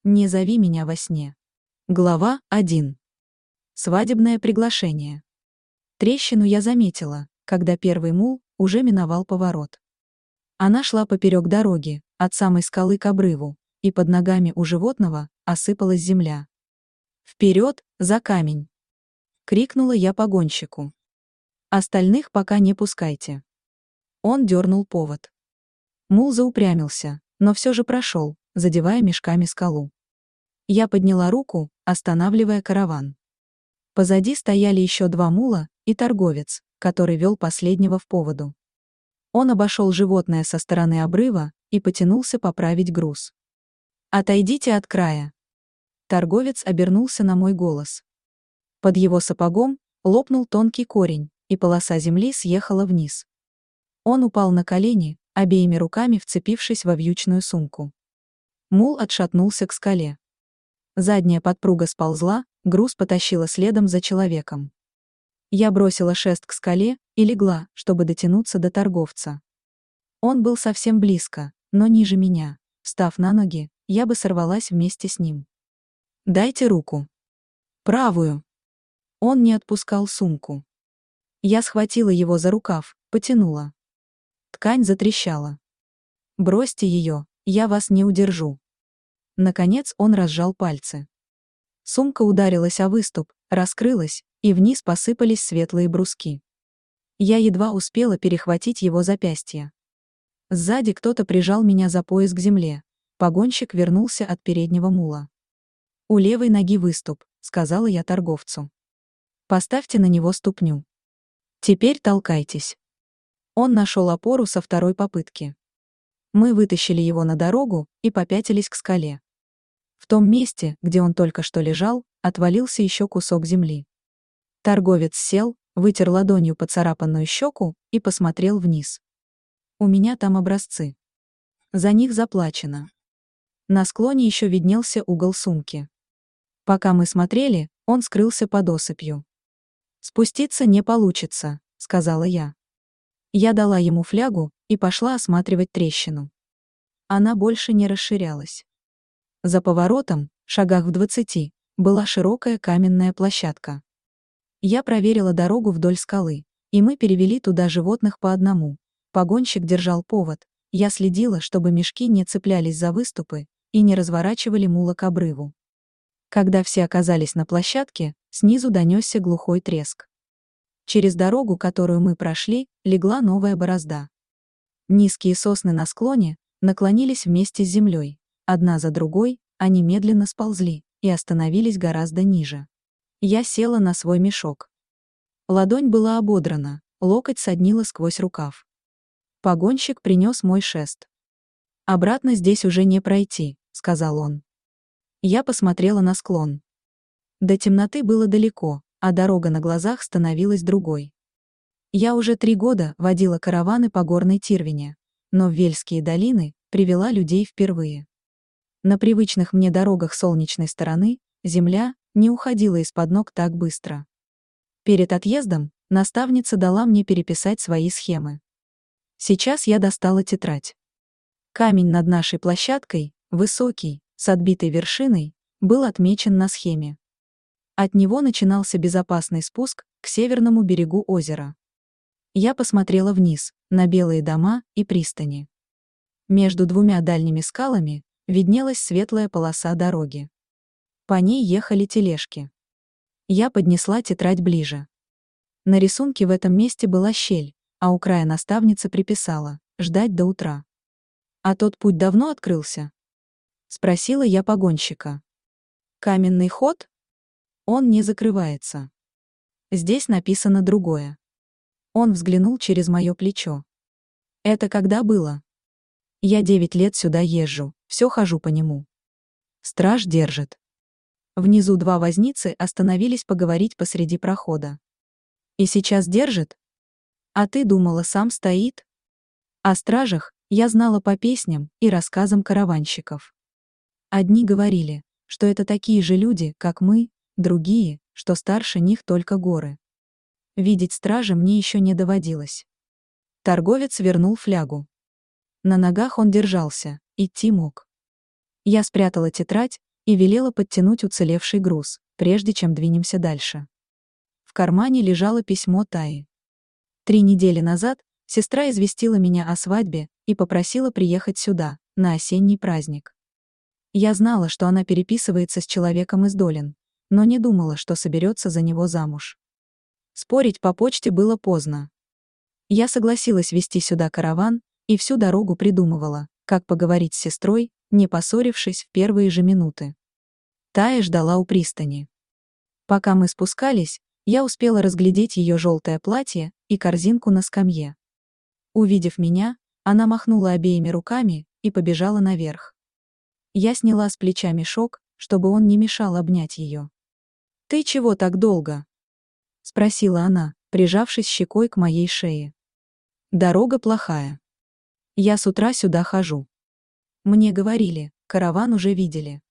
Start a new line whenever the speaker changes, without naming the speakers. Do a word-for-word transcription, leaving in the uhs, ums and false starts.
Не зови меня во сне. Глава один. Свадебное приглашение. Трещину я заметила, когда первый мул уже миновал поворот. Она шла поперек дороги, от самой скалы к обрыву, и под ногами у животного осыпалась земля. «Вперед, за камень!» — крикнула я погонщику. «Остальных пока не пускайте». Он дернул повод. Мул заупрямился, но все же прошел, задевая мешками скалу. Я подняла руку, останавливая караван. Позади стояли еще два мула и торговец, который вел последнего в поводу. Он обошел животное со стороны обрыва и потянулся поправить груз. «Отойдите от края!» Торговец обернулся на мой голос. Под его сапогом лопнул тонкий корень, и полоса земли съехала вниз. Он упал на колени, обеими руками вцепившись во вьючную сумку. Мул отшатнулся к скале. Задняя подпруга сползла, груз потащила следом за человеком. Я бросила шест к скале и легла, чтобы дотянуться до торговца. Он был совсем близко, но ниже меня. Встав на ноги, я бы сорвалась вместе с ним. «Дайте руку». «Правую». Он не отпускал сумку. Я схватила его за рукав, потянула. Ткань затрещала. «Бросьте ее, я вас не удержу». Наконец он разжал пальцы. Сумка ударилась о выступ, раскрылась, и вниз посыпались светлые бруски. Я едва успела перехватить его запястье. Сзади кто-то прижал меня за пояс к земле. Погонщик вернулся от переднего мула. «У левой ноги выступ», — сказала я торговцу. «Поставьте на него ступню. Теперь толкайтесь». Он нашел опору со второй попытки. Мы вытащили его на дорогу и попятились к скале. В том месте, где он только что лежал, отвалился еще кусок земли. Торговец сел, вытер ладонью поцарапанную щеку и посмотрел вниз. «У меня там образцы. За них заплачено». На склоне еще виднелся угол сумки. Пока мы смотрели, он скрылся под осыпью. «Спуститься не получится», — сказала я. Я дала ему флягу и пошла осматривать трещину. Она больше не расширялась. За поворотом, шагах в двадцати, была широкая каменная площадка. Я проверила дорогу вдоль скалы, и мы перевели туда животных по одному. Погонщик держал повод, я следила, чтобы мешки не цеплялись за выступы и не разворачивали мула к обрыву. Когда все оказались на площадке, снизу донесся глухой треск. Через дорогу, которую мы прошли, легла новая борозда. Низкие сосны на склоне наклонились вместе с землей. Одна за другой они медленно сползли и остановились гораздо ниже. Я села на свой мешок. Ладонь была ободрана, локоть соднило сквозь рукав. Погонщик принес мой шест. «Обратно здесь уже не пройти», — сказал он. Я посмотрела на склон. До темноты было далеко, а дорога на глазах становилась другой. Я уже три года водила караваны по горной Тирвине, но в Вельские долины привела людей впервые. На привычных мне дорогах солнечной стороны земля не уходила из-под ног так быстро. Перед отъездом наставница дала мне переписать свои схемы. Сейчас я достала тетрадь. Камень над нашей площадкой, высокий, с отбитой вершиной, был отмечен на схеме. От него начинался безопасный спуск к северному берегу озера. Я посмотрела вниз, на белые дома и пристани. Между двумя дальними скалами виднелась светлая полоса дороги. По ней ехали тележки. Я поднесла тетрадь ближе. На рисунке в этом месте была щель, а у края наставница приписала «ждать до утра». «А тот путь давно открылся?» — спросила я погонщика. «Каменный ход?» «Он не закрывается. Здесь написано другое». Он взглянул через мое плечо. «Это когда было?» «Я девять лет сюда езжу, все хожу по нему. Страж держит». Внизу два возницы остановились поговорить посреди прохода. «И сейчас держит? А ты думала, сам стоит?» О стражах я знала по песням и рассказам караванщиков. Одни говорили, что это такие же люди, как мы, другие, что старше них только горы. Видеть стража мне еще не доводилось. Торговец вернул флягу. На ногах он держался, идти мог. Я спрятала тетрадь и велела подтянуть уцелевший груз, прежде чем двинемся дальше. В кармане лежало письмо Таи. Три недели назад сестра известила меня о свадьбе и попросила приехать сюда, на осенний праздник. Я знала, что она переписывается с человеком из Долин, но не думала, что соберется за него замуж. Спорить по почте было поздно. Я согласилась везти сюда караван и всю дорогу придумывала, как поговорить с сестрой, не поссорившись в первые же минуты. Тая ждала у пристани. Пока мы спускались, я успела разглядеть ее желтое платье и корзинку на скамье. Увидев меня, она махнула обеими руками и побежала наверх. Я сняла с плеча мешок, чтобы он не мешал обнять ее. «Ты чего так долго?» — спросила она, прижавшись щекой к моей шее. «Дорога плохая. Я с утра сюда хожу. Мне говорили, караван уже видели».